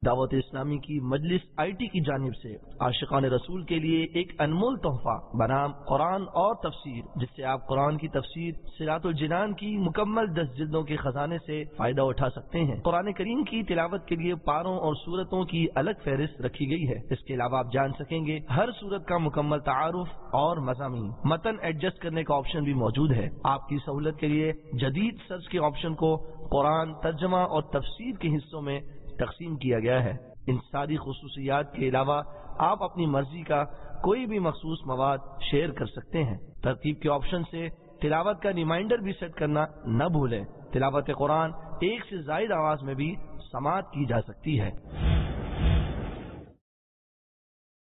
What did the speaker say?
दावत इस्लामी की मजलिस IT की जानिब से आशिकान रसूल के लिए एक अनमोल तोहफा बनाम कुरान और तफसीर, जिससे आप कुरान की तफसीर सिरातुल जिनान की मुकम्मल 10 जिल्दों के खजाने से फायदा उठा सकते हैं। कुरान करीम की तिलावत के लिए पारों और सूरतों की अलग फहरिस्त रखी गई है। इसके अलावा आप जान सकेंगे हर सूरत का मुकम्मल तारुफ और मज़ामीन। मतन एडजस्ट करने का ऑप्शन भी मौजूद है। आपकी सहूलत के लिए जदीद सर्च के ऑप्शन को कुरान तर्जमा और तफसीर के हिस्सों में तकसीम किया गया है। इन सारी खुसूसियात के अलावा आप अपनी मर्जी का कोई भी मखसूस मवाद शेयर कर सकते हैं। तरतीब के ऑप्शन से तिलावत का रिमाइंडर भी सेट करना न भूलें। तिलावत कुरान एक से ज्यादा आवाज में भी समाअत की जा सकती है।